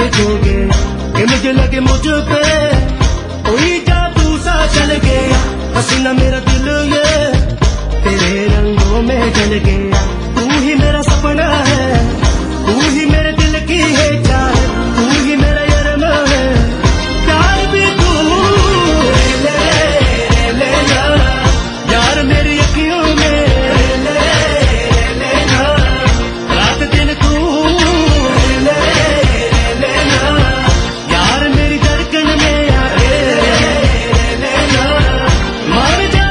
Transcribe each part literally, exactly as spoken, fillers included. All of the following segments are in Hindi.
खो गया कि मुझे लगे मुझ पे कोई जादू सा चल गया। पसीना मेरा दिल ये तेरे रंगों में जल गया। तू ही मेरा सपना है, तू ही मेरे दिल की है चाह, तू ही मेरा यरमा है। प्यार भी तू ले ले ना यार मेरी अखियों में ले लेना। रात दिन तू ले लेना यार मेरी धड़कन में आके लेना। मर जा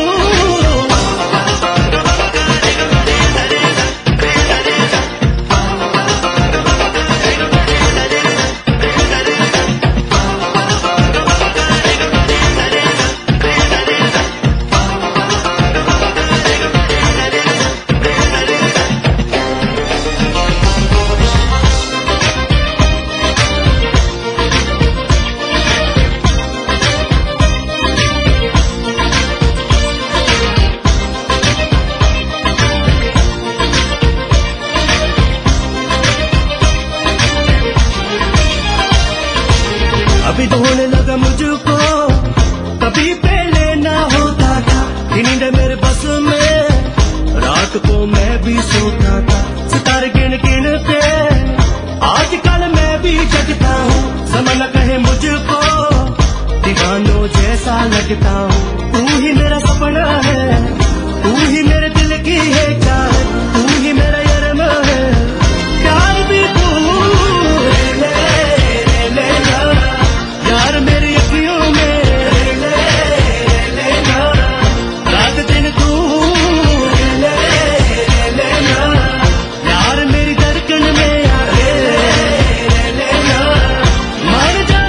अभी तो होने लगा मुझको, कभी पहले ना होता था। नींद मेरे बस में रात को मैं भी सोता था। सितारे गिन गिन के आजकल मैं भी जगता हूँ। ज़माना कहे मुझको दीवानों जैसा लगता हूँ। तू ही मेरा सपना है, तू ही मेरे दिल की है चाह, तू ही मेरा यरमा है। प्यार भी तू ले लेना यार मेरी अखियों में ले लेना। रात दिन तू ले लेना यार मेरी धड़कन में आके लेना। मर जा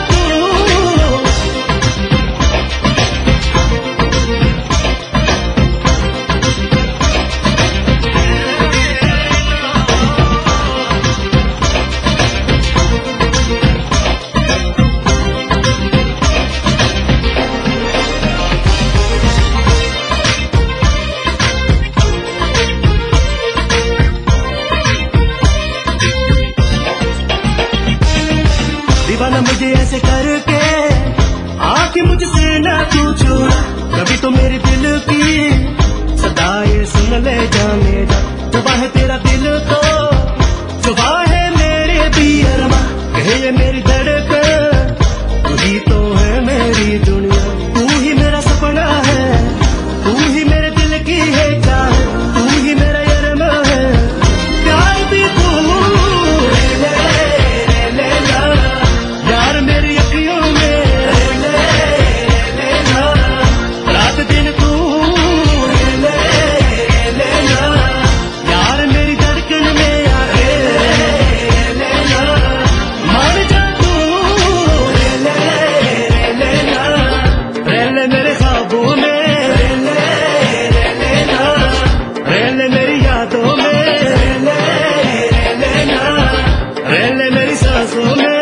दीवाना मुझे ऐसे करके आके मुझसे ना तू छुड़ा। कभी तो मेरे दिल की सदाएं सुन ले जाने जा। जुबा है तेरा दिल तो जुबा है मेरे भी अरमा। कहे ये मेरी धड़कन तू ही तो है मेरी दुनिया। तू ही मेरा सपना है, तू ही मेरे दिल की है चाह, तू ही मेरा यरमा है। प्यार भी तू ले लेना यार मेरी अखियों में ले लेना। रात दिन तू ले लेना यार मेरी धड़कन में आके लेना। मर जा तू ले लेना रेल मेरे ख्वाबों में ले लेना। रेल मेरी यादों में ले लेना। रेल मेरी सांसों में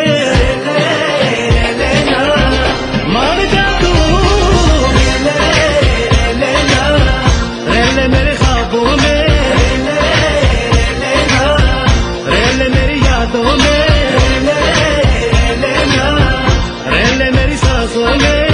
मर जा तू ले लेना। रेल मेरे ख्वाबों में ले लेना। रेल मेरी यादों में ले लेना। रेल मेरी सांसों में